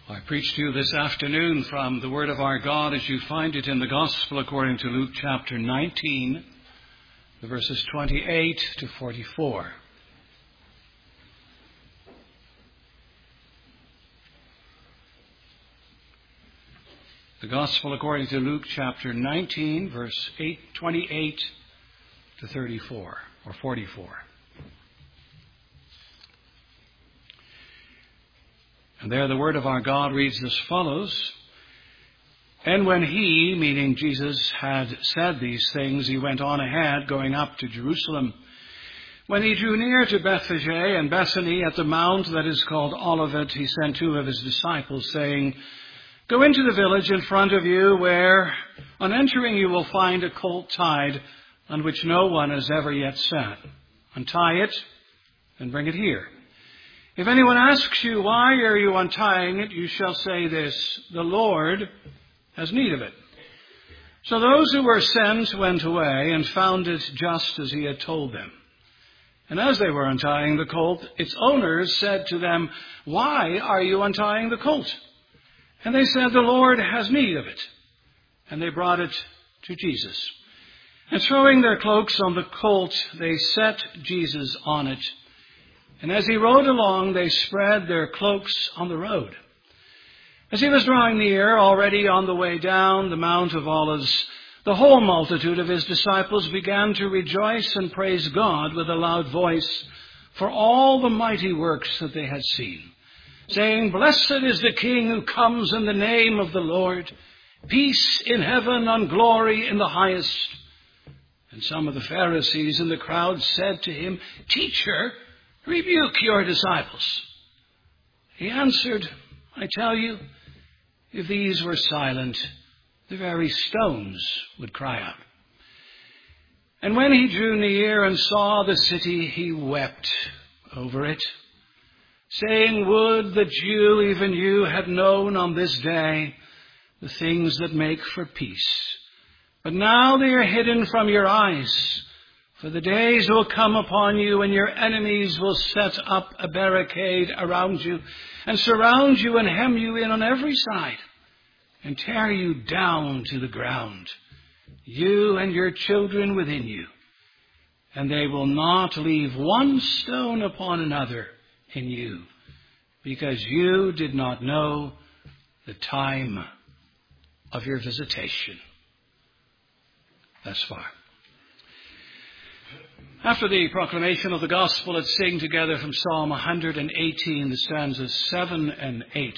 I preach to you this afternoon from the Word of our God as you find it in the Gospel according to Luke chapter 19, the verses 28 to 44. The Gospel according to Luke chapter 19, verse 28 to 34, or 44. And there the word of our God reads as follows. And when he, meaning Jesus, had said these things, he went on ahead, going up to Jerusalem. When he drew near to Bethphage and Bethany at the mount that is called Olivet, he sent two of his disciples, saying, Go into the village in front of you, where on entering you will find a colt tied, on which no one has ever yet sat. Untie it and bring it here. If anyone asks you, why are you untying it, you shall say this, the Lord has need of it. So those who were sent went away and found it just as he had told them. And as they were untying the colt, its owners said to them, Why are you untying the colt? And they said, The Lord has need of it. And they brought it to Jesus. And throwing their cloaks on the colt, they set Jesus on it. And as he rode along, they spread their cloaks on the road. As he was drawing near, already on the way down the Mount of Olives, the whole multitude of his disciples began to rejoice and praise God with a loud voice for all the mighty works that they had seen, saying, Blessed is the King who comes in the name of the Lord, peace in heaven and glory in the highest. And some of the Pharisees in the crowd said to him, Teacher, rebuke your disciples. He answered, I tell you, if these were silent, the very stones would cry out. And when he drew near and saw the city, he wept over it, saying, Would that you, even you, had known on this day the things that make for peace. But now they are hidden from your eyes. For the days will come upon you when your enemies will set up a barricade around you and surround you and hem you in on every side and tear you down to the ground, you and your children within you. And they will not leave one stone upon another in you, because you did not know the time of your visitation. Thus far. After the proclamation of the gospel, let's sing together from Psalm 118, the stanzas 7 and 8.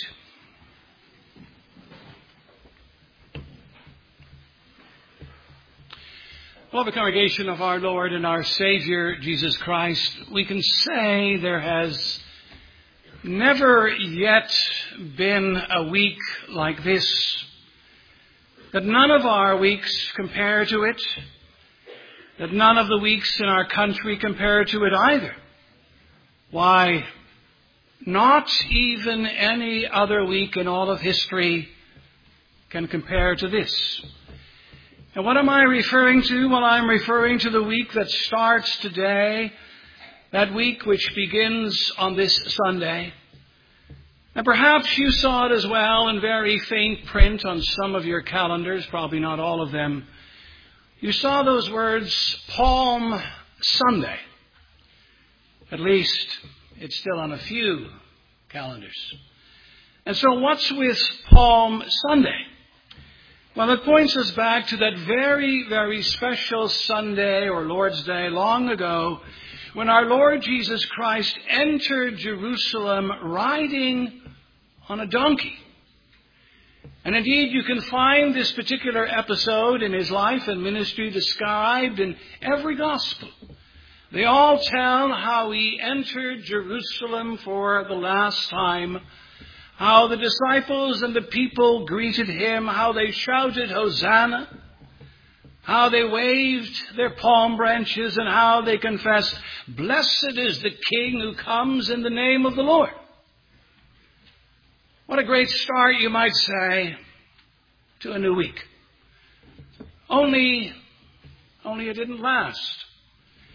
Beloved congregation of our Lord and our Savior, Jesus Christ, we can say there has never yet been a week like this, that none of our weeks compare to it, that none of the weeks in our country compare to it either. Why, not even any other week in all of history can compare to this. And what am I referring to? Well, I'm referring to the week that starts today, that week which begins on this Sunday. And perhaps you saw it as well in very faint print on some of your calendars, probably not all of them. You saw those words, Palm Sunday. At least it's still on a few calendars. And so what's with Palm Sunday? Well, it points us back to that very, very special Sunday or Lord's Day long ago when our Lord Jesus Christ entered Jerusalem riding on a donkey. And indeed, you can find this particular episode in his life and ministry described in every gospel. They all tell how he entered Jerusalem for the last time, how the disciples and the people greeted him, how they shouted, Hosanna, how they waved their palm branches, and how they confessed, Blessed is the King who comes in the name of the Lord. What a great start, you might say, to a new week. Only it didn't last.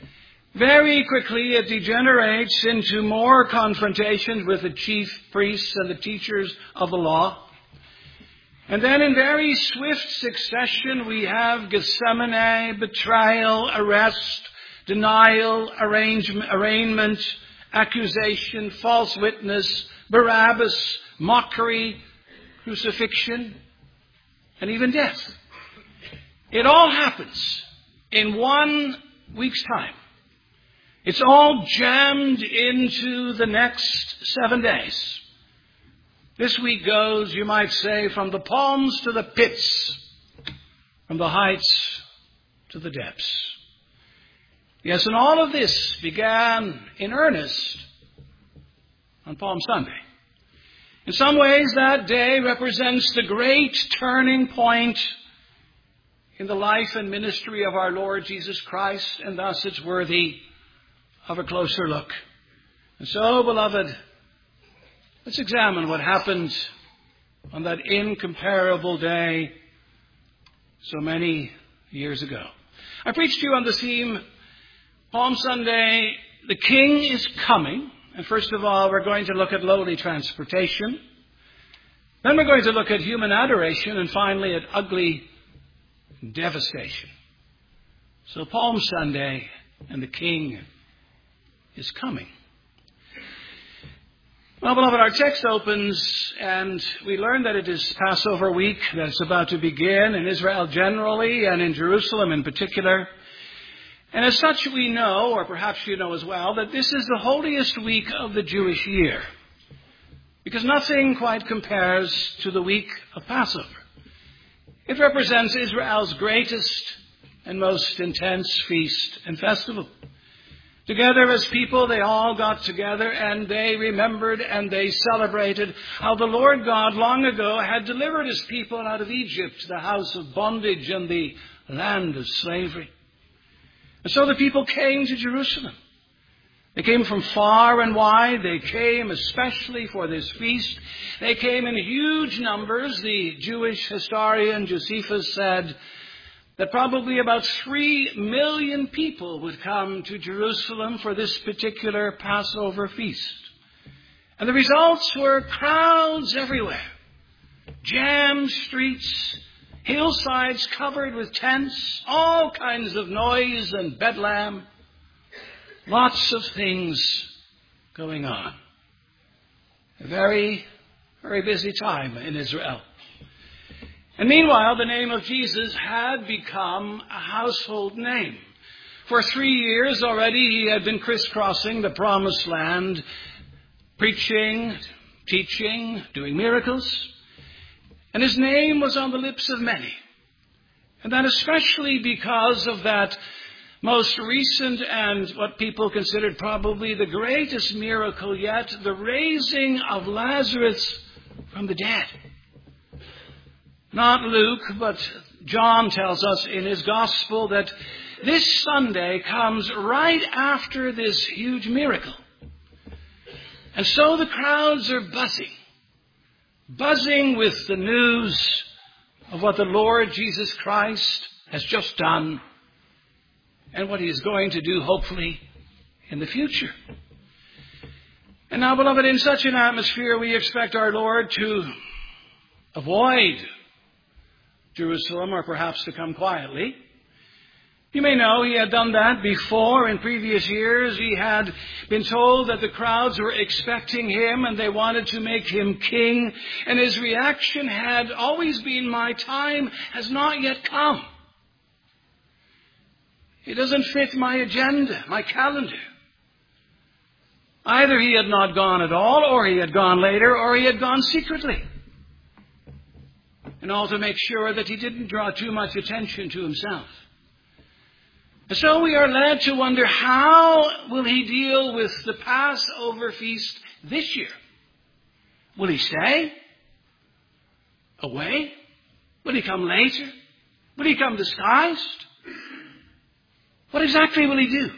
Very quickly it degenerates into more confrontations with the chief priests and the teachers of the law. And then in very swift succession we have Gethsemane, betrayal, arrest, denial, arraignment, accusation, false witness, Barabbas, mockery, crucifixion, and even death. It all happens in 1 week's time. It's all jammed into the next 7 days. This week goes, you might say, from the palms to the pits, from the heights to the depths. Yes, and all of this began in earnest on Palm Sunday. In some ways, that day represents the great turning point in the life and ministry of our Lord Jesus Christ, and thus it's worthy of a closer look. And so, beloved, let's examine what happened on that incomparable day so many years ago. I preached to you on the theme, Palm Sunday, the King is coming. And first of all, we're going to look at lowly transportation. Then we're going to look at human adoration, and finally at ugly devastation. So Palm Sunday and the King is coming. Well, beloved, our text opens and we learn that it is Passover week that's about to begin in Israel generally and in Jerusalem in particular. And as such we know, or perhaps you know as well, that this is the holiest week of the Jewish year. Because nothing quite compares to the week of Passover. It represents Israel's greatest and most intense feast and festival. Together as people, they all got together and they remembered and they celebrated how the Lord God long ago had delivered his people out of Egypt, the house of bondage and the land of slavery. And so the people came to Jerusalem. They came from far and wide. They came especially for this feast. They came in huge numbers. The Jewish historian Josephus said that probably about 3 million people would come to Jerusalem for this particular Passover feast. And the results were crowds everywhere. Jammed streets, hillsides covered with tents, all kinds of noise and bedlam. Lots of things going on. A very, very busy time in Israel. And meanwhile, the name of Jesus had become a household name. For 3 years already, he had been crisscrossing the Promised Land, preaching, teaching, doing miracles. And his name was on the lips of many. And that especially because of that most recent and what people considered probably the greatest miracle yet, the raising of Lazarus from the dead. Not Luke, but John tells us in his gospel that this Sunday comes right after this huge miracle. And so the crowds are buzzing with the news of what the Lord Jesus Christ has just done and what he is going to do, hopefully, in the future. And now, beloved, in such an atmosphere, we expect our Lord to avoid Jerusalem, or perhaps to come quietly. You may know he had done that before. In previous years, he had been told that the crowds were expecting him and they wanted to make him king. And his reaction had always been, my time has not yet come. It doesn't fit my agenda, my calendar. Either he had not gone at all, or he had gone later, or he had gone secretly. And all to make sure that he didn't draw too much attention to himself. And so we are led to wonder, how will he deal with the Passover feast this year? Will he stay away? Will he come later? Will he come disguised? What exactly will he do?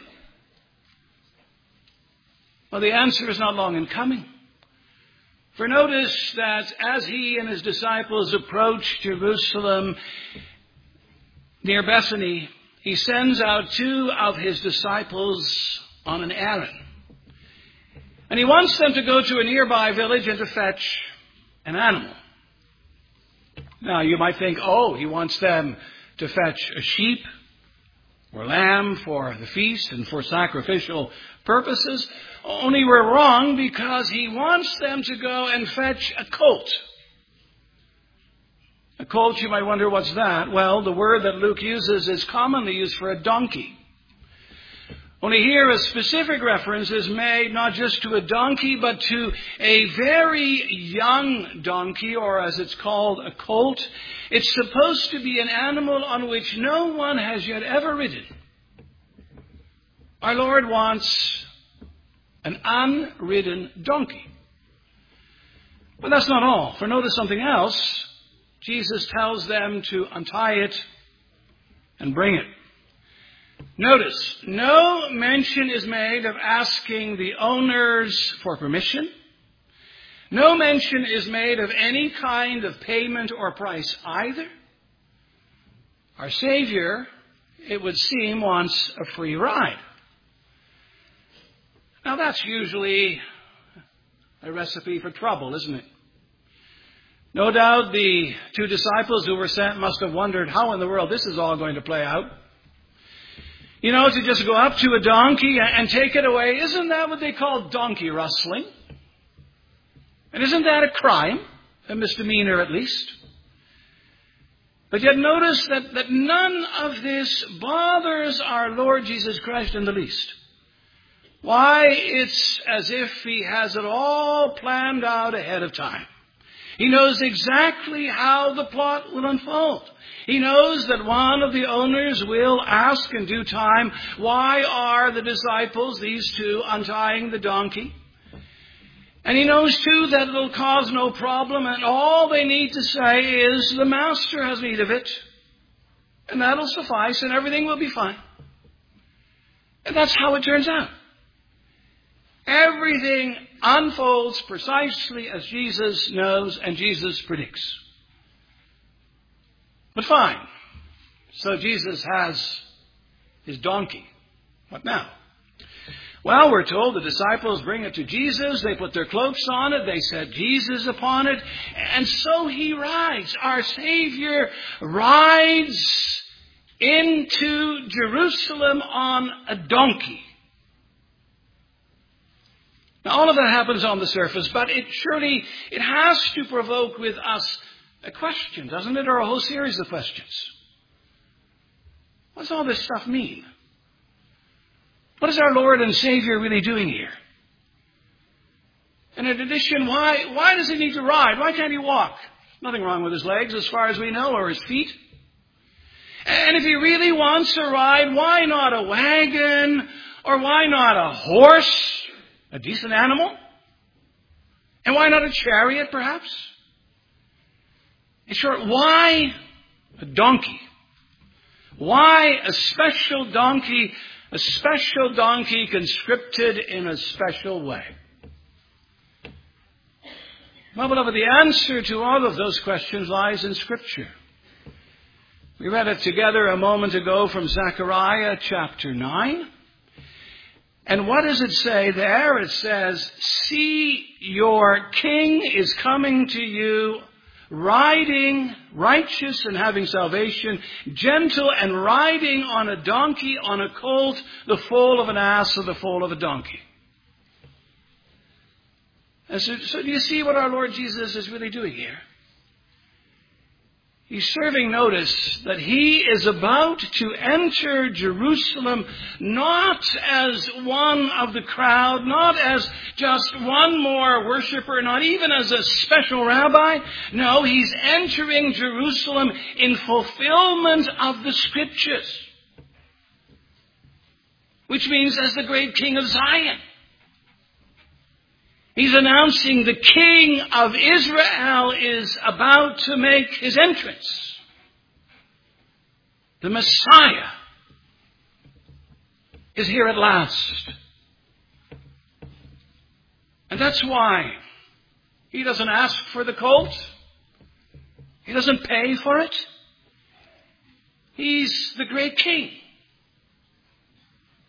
Well, the answer is not long in coming. For notice that as he and his disciples approached Jerusalem near Bethany, he sends out 2 of his disciples on an errand. And he wants them to go to a nearby village and to fetch an animal. Now, you might think, he wants them to fetch a sheep or lamb for the feast and for sacrificial purposes. Only we're wrong, because he wants them to go and fetch a colt. A colt, you might wonder, what's that? Well, the word that Luke uses is commonly used for a donkey. Only here a specific reference is made not just to a donkey, but to a very young donkey, or as it's called, a colt. It's supposed to be an animal on which no one has yet ever ridden. Our Lord wants an unridden donkey. But that's not all. For notice something else. Jesus tells them to untie it and bring it. Notice, no mention is made of asking the owners for permission. No mention is made of any kind of payment or price either. Our Savior, it would seem, wants a free ride. Now that's usually a recipe for trouble, isn't it? No doubt the 2 disciples who were sent must have wondered how in the world this is all going to play out. To just go up to a donkey and take it away, isn't that what they call donkey rustling? And isn't that a crime? A misdemeanor at least. But yet notice that none of this bothers our Lord Jesus Christ in the least. Why, it's as if he has it all planned out ahead of time. He knows exactly how the plot will unfold. He knows that one of the owners will ask in due time, why are the disciples, these 2, untying the donkey? And he knows too that it'll cause no problem, and all they need to say is, the master has need of it. And that'll suffice, and everything will be fine. And that's how it turns out. Everything unfolds precisely as Jesus knows and Jesus predicts. But fine. So Jesus has his donkey. What now? Well, we're told the disciples bring it to Jesus. They put their cloaks on it. They set Jesus upon it. And so he rides. Our Savior rides into Jerusalem on a donkey. Now, all of that happens on the surface, but it has to provoke with us a question, doesn't it? Or a whole series of questions. What does all this stuff mean? What is our Lord and Savior really doing here? And in addition, why does he need to ride? Why can't he walk? Nothing wrong with his legs as far as we know, or his feet. And if he really wants to ride, why not a wagon? Or why not a horse? A decent animal? And why not a chariot, perhaps? In short, why a donkey? Why a special donkey conscripted in a special way? Well, beloved, the answer to all of those questions lies in Scripture. We read it together a moment ago from Zechariah chapter 9. And what does it say there? It says, see, your king is coming to you, riding, righteous and having salvation, gentle and riding on a donkey, on a colt, the foal of an ass or the foal of a donkey. And so do you see what our Lord Jesus is really doing here? He's serving notice that he is about to enter Jerusalem not as one of the crowd, not as just one more worshiper, not even as a special rabbi. No, he's entering Jerusalem in fulfillment of the Scriptures, which means as the great King of Zion. He's announcing the King of Israel is about to make his entrance. The Messiah is here at last. And that's why he doesn't ask for the colt. He doesn't pay for it. He's the great King.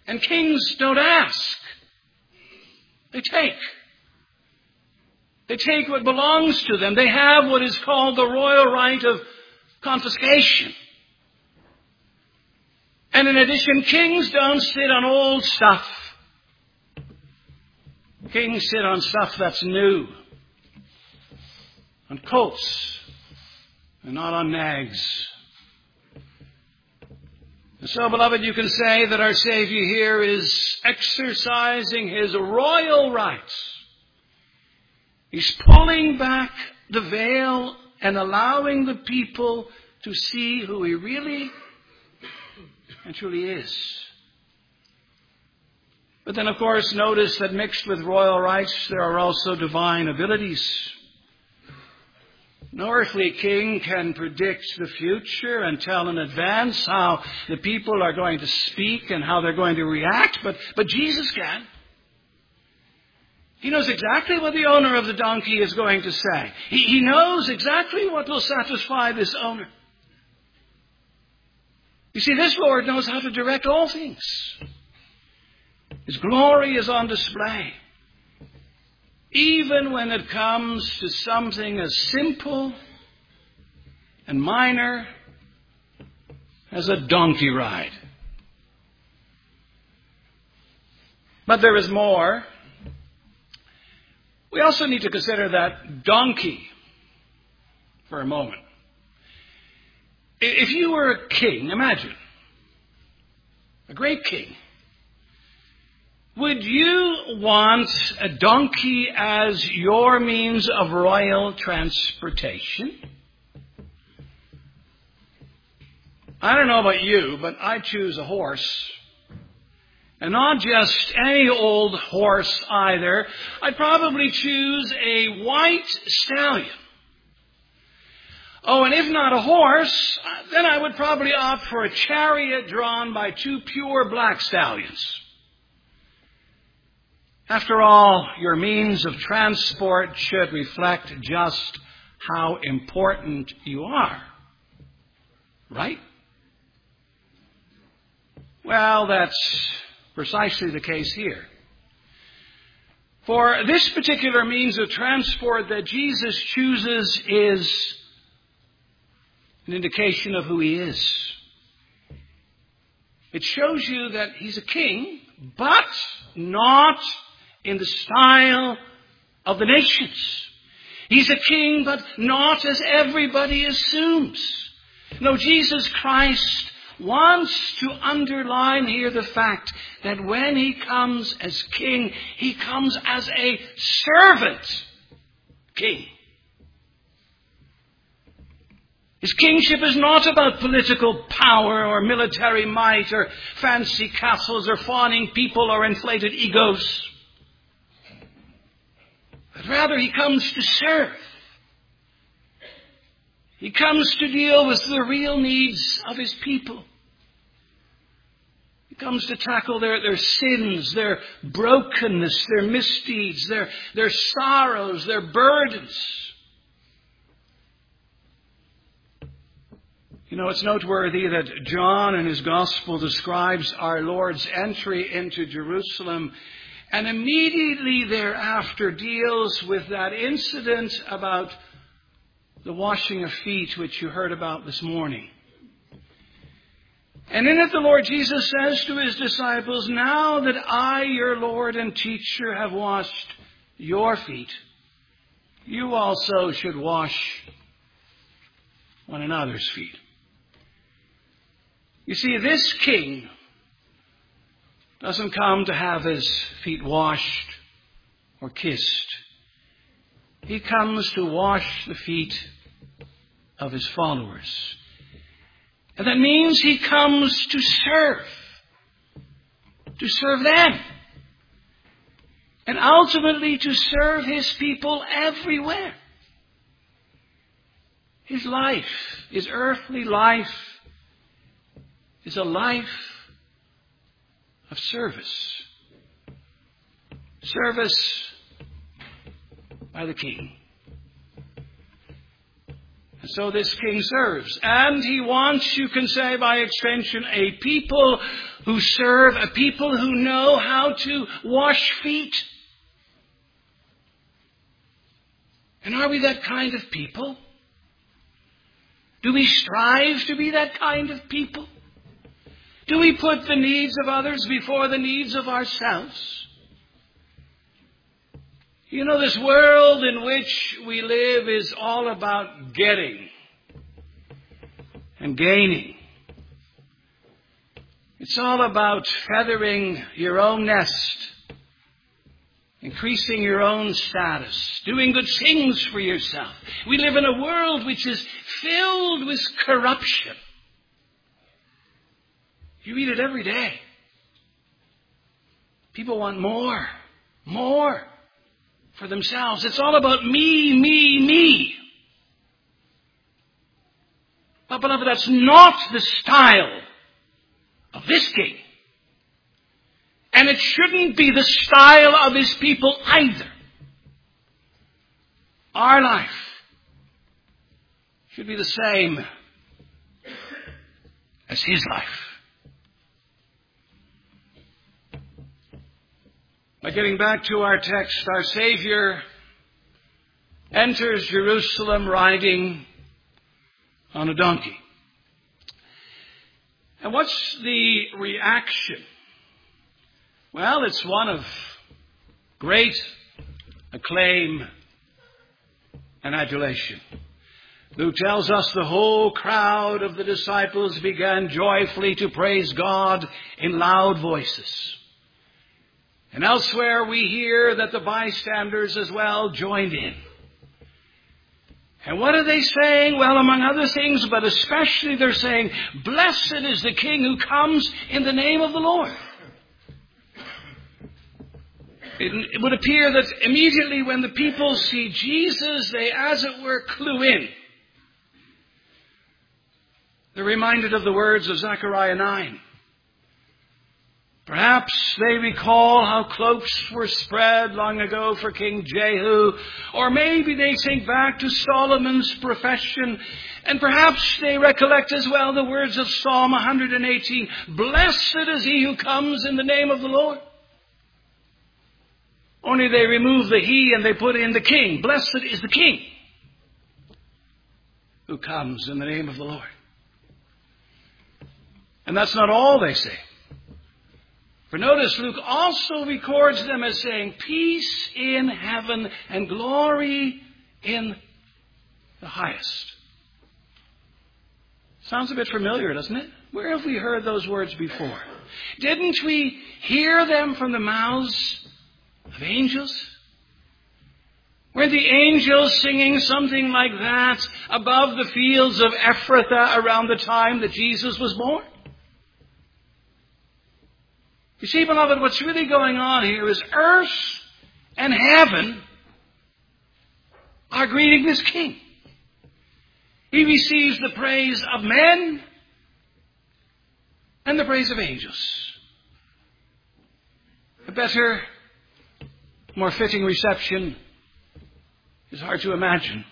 And kings don't ask. They take. They take what belongs to them. They have what is called the royal right of confiscation. And in addition, kings don't sit on old stuff. Kings sit on stuff that's new. On coats and not on nags. And so, beloved, you can say that our Savior here is exercising his royal rights. He's pulling back the veil and allowing the people to see who he really and truly is. But then, of course, notice that mixed with royal rights, there are also divine abilities. No earthly king can predict the future and tell in advance how the people are going to speak and how they're going to react, but Jesus can. He knows exactly what the owner of the donkey is going to say. He knows exactly what will satisfy this owner. You see, this Lord knows how to direct all things. His glory is on display. Even when it comes to something as simple and minor as a donkey ride. But there is more. We also need to consider that donkey for a moment. If you were a king, imagine, a great king, would you want a donkey as your means of royal transportation? I don't know about you, but I choose a horse. And not just any old horse either. I'd probably choose a white stallion. Oh, and if not a horse, then I would probably opt for a chariot drawn by two pure black stallions. After all, your means of transport should reflect just how important you are. Right? Well, that's precisely the case here. For this particular means of transport that Jesus chooses is an indication of who he is. It shows you that he's a king, but not in the style of the nations. He's a king, but not as everybody assumes. No, Jesus Christ wants to underline here the fact that when he comes as king, he comes as a servant king. His kingship is not about political power or military might or fancy castles or fawning people or inflated egos. But rather, he comes to serve. He comes to deal with the real needs of his people. He comes to tackle their sins, their brokenness, their misdeeds, their sorrows, their burdens. You know, it's noteworthy that John in his gospel describes our Lord's entry into Jerusalem and immediately thereafter deals with that incident about the washing of feet, which you heard about this morning. And in it the Lord Jesus says to his disciples, "Now that I, your Lord and teacher, have washed your feet, you also should wash one another's feet." You see, this king doesn't come to have his feet washed or kissed. He comes to wash the feet of his followers. And that means he comes to serve them. And ultimately to serve his people everywhere. His life, his earthly life, is a life of service. Service by the King. And so this king serves. And he wants, you can say by extension, a people who serve, a people who know how to wash feet. And are we that kind of people? Do we strive to be that kind of people? Do we put the needs of others before the needs of ourselves? You know, this world in which we live is all about getting and gaining. It's all about feathering your own nest, increasing your own status, doing good things for yourself. We live in a world which is filled with corruption. You read it every day. People want more for themselves. It's all about me, me, me. But beloved, that's not the style of this king. And it shouldn't be the style of his people either. Our life should be the same as his life. By getting back to our text, our Savior enters Jerusalem riding on a donkey. And what's the reaction? Well, it's one of great acclaim and adulation. Luke tells us the whole crowd of the disciples began joyfully to praise God in loud voices. And elsewhere we hear that the bystanders as well joined in. And what are they saying? Well, among other things, but especially they're saying, "Blessed is the King who comes in the name of the Lord." It would appear that immediately when the people see Jesus, they, as it were, clue in. They're reminded of the words of Zechariah 9. Perhaps they recall how cloaks were spread long ago for King Jehu. Or maybe they think back to Solomon's profession. And perhaps they recollect as well the words of Psalm 118. "Blessed is he who comes in the name of the Lord." Only they remove the he and they put in the king. Blessed is the king who comes in the name of the Lord. And that's not all they say. For notice, Luke also records them as saying, "Peace in heaven and glory in the highest." Sounds a bit familiar, doesn't it? Where have we heard those words before? Didn't we hear them from the mouths of angels? Weren't the angels singing something like that above the fields of Ephrathah around the time that Jesus was born? You see, beloved, what's really going on here is earth and heaven are greeting this king. He receives the praise of men and the praise of angels. A better, more fitting reception is hard to imagine.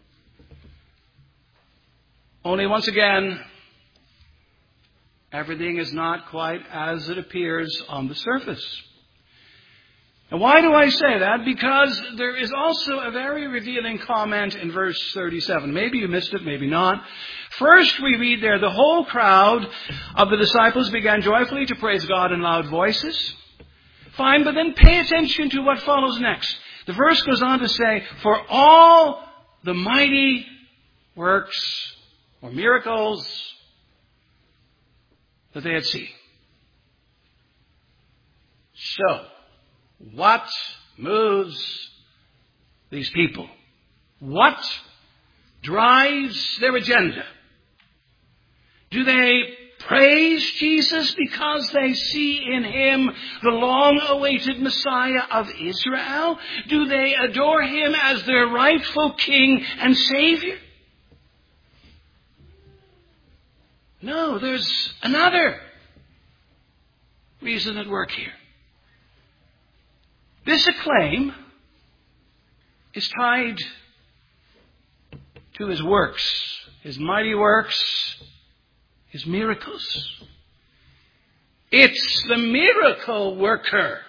Only once again, everything is not quite as it appears on the surface. And why do I say that? Because there is also a very revealing comment in verse 37. Maybe you missed it, maybe not. First, we read there, "The whole crowd of the disciples began joyfully to praise God in loud voices." Fine, but then pay attention to what follows next. The verse goes on to say, "For all the mighty works or miracles that they had seen." So, what moves these people? What drives their agenda? Do they praise Jesus because they see in him the long-awaited Messiah of Israel? Do they adore him as their rightful King and Savior? No, there's another reason at work here. This acclaim is tied to His works, His mighty works, His miracles. It's the miracle worker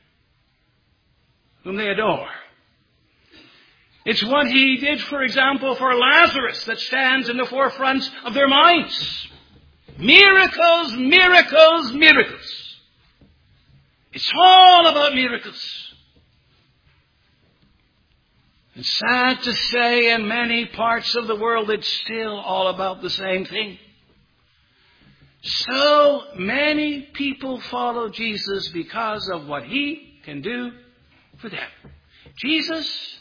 whom they adore. It's what He did, for example, for Lazarus that stands in the forefront of their minds. Miracles, miracles, miracles. It's all about miracles. It's sad to say in many parts of the world it's still all about the same thing. So many people follow Jesus because of what He can do for them. Jesus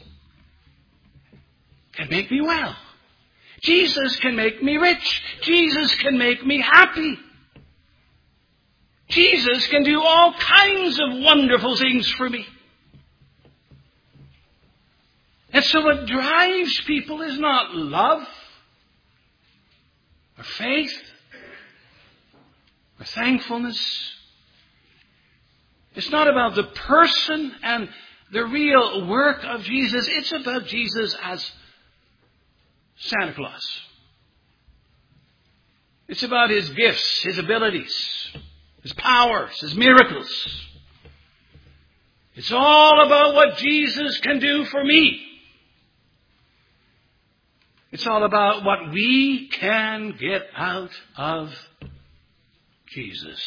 can make me well. Jesus can make me rich. Jesus can make me happy. Jesus can do all kinds of wonderful things for me. And so what drives people is not love or faith or thankfulness. It's not about the person and the real work of Jesus. It's about Jesus as Santa Claus. It's about His gifts, His abilities, His powers, His miracles. It's all about what Jesus can do for me. It's all about what we can get out of Jesus.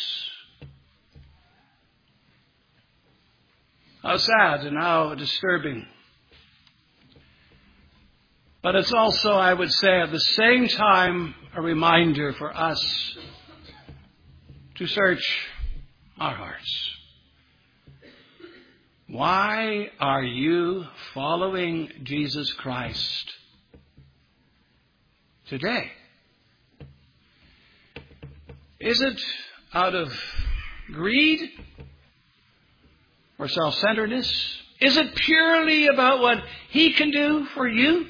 How sad and how disturbing. But it's also, I would say, at the same time, a reminder for us to search our hearts. Why are you following Jesus Christ today? Is it out of greed or self-centeredness? Is it purely about what He can do for you?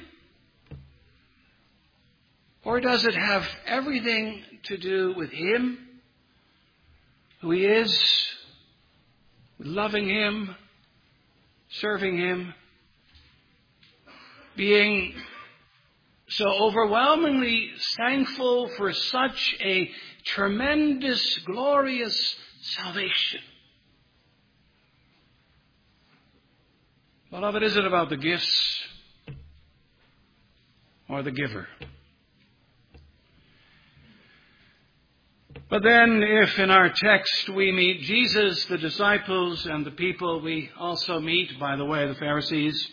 Or does it have everything to do with Him, who He is, loving Him, serving Him, being so overwhelmingly thankful for such a tremendous, glorious salvation? Beloved, is it about the gifts or the giver? But then, if in our text we meet Jesus, the disciples, and the people we also meet, by the way, the Pharisees,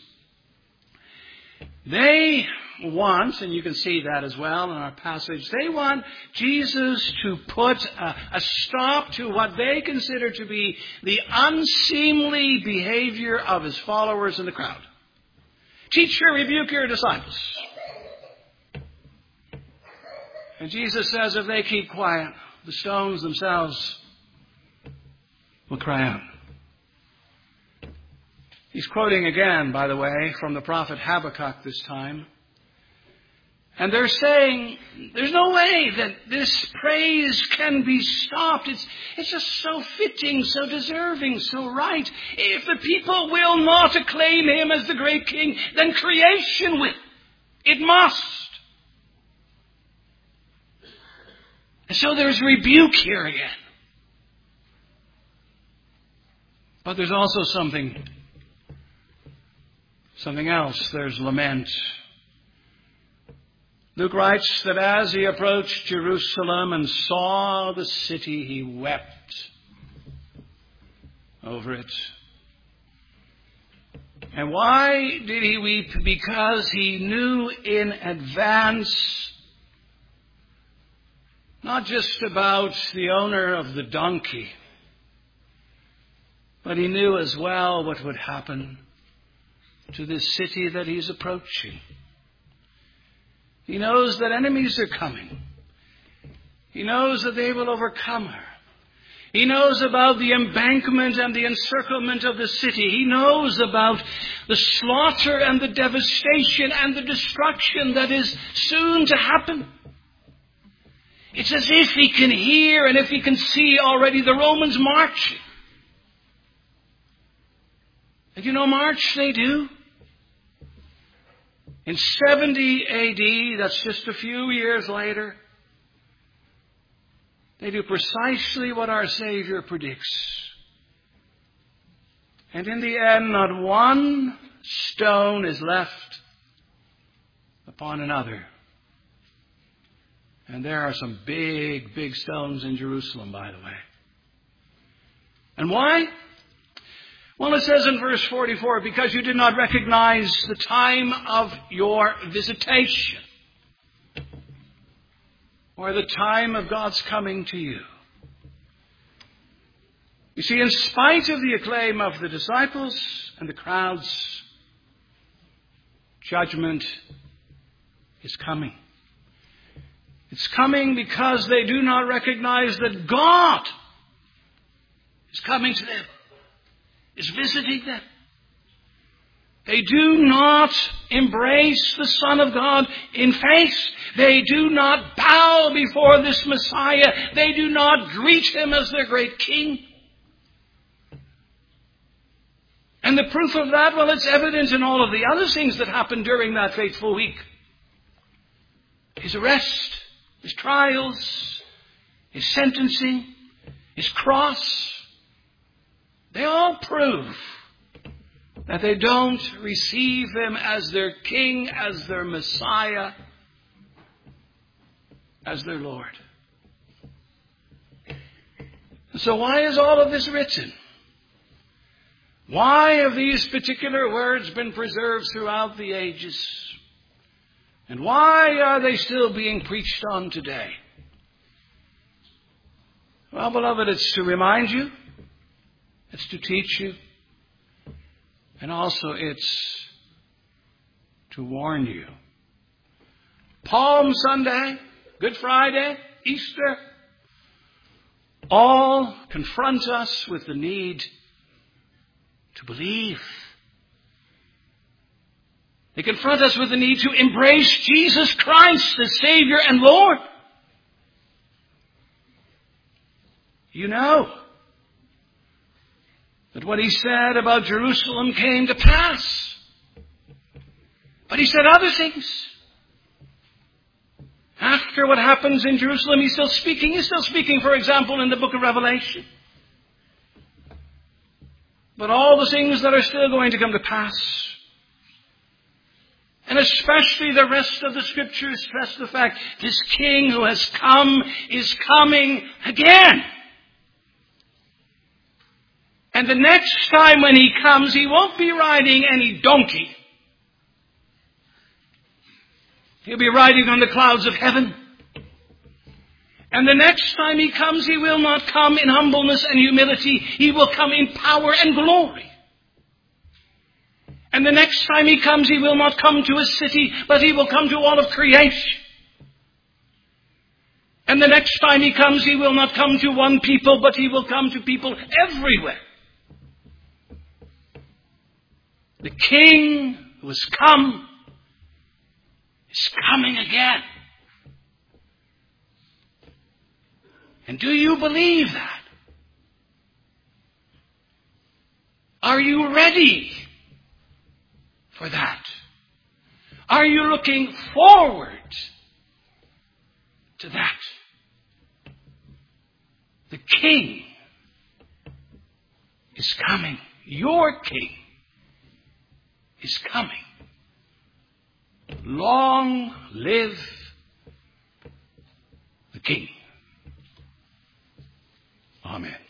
they want, and you can see that as well in our passage, they want Jesus to put a stop to what they consider to be the unseemly behavior of His followers in the crowd. Teacher, rebuke your disciples. And Jesus says if they keep quiet, the stones themselves will cry out. He's quoting again, by the way, from the prophet Habakkuk this time. And they're saying, there's no way that this praise can be stopped. It's just so fitting, so deserving, so right. If the people will not acclaim Him as the great King, then creation will. It must. And so there's rebuke here again. But there's also something else. There's lament. Luke writes that as He approached Jerusalem and saw the city, He wept over it. And why did He weep? Because He knew in advance not just about the owner of the donkey, but He knew as well what would happen to this city that He's approaching. He knows that enemies are coming. He knows that they will overcome her. He knows about the embankment and the encirclement of the city. He knows about the slaughter and the devastation and the destruction that is soon to happen. It's as if He can hear and if He can see already the Romans marching. And march they do. In 70 AD, that's just a few years later, they do precisely what our Savior predicts. And in the end, not one stone is left upon another. And there are some big, big stones in Jerusalem, by the way. And why? Well, it says in verse 44, because you did not recognize the time of your visitation, or the time of God's coming to you. You see, in spite of the acclaim of the disciples and the crowds, judgment is coming. It's coming because they do not recognize that God is coming to them, is visiting them. They do not embrace the Son of God in faith. They do not bow before this Messiah. They do not greet Him as their great King. And the proof of that, well, it's evident in all of the other things that happened during that fateful week. His arrest, His trials, His sentencing, His cross. They all prove that they don't receive Him as their King, as their Messiah, as their Lord. So why is all of this written? Why have these particular words been preserved throughout the ages? And why are they still being preached on today? Well, beloved, it's to remind you. It's to teach you. And also it's to warn you. Palm Sunday, Good Friday, Easter, all confront us with the need to believe. They confront us with the need to embrace Jesus Christ as Savior and Lord. You know that what He said about Jerusalem came to pass. But He said other things. After what happens in Jerusalem, He's still speaking. He's still speaking, for example, in the book of Revelation. But all the things that are still going to come to pass, and especially the rest of the Scriptures stress the fact this King who has come is coming again. And the next time when He comes, He won't be riding any donkey. He'll be riding on the clouds of heaven. And the next time He comes, He will not come in humbleness and humility. He will come in power and glory. And the next time He comes, He will not come to a city, but He will come to all of creation. And the next time He comes, He will not come to one people, but He will come to people everywhere. The King who has come is coming again. And do you believe that? Are you ready for that? Are you looking forward to that? The King is coming. Your King is coming. Long live the King. Amen.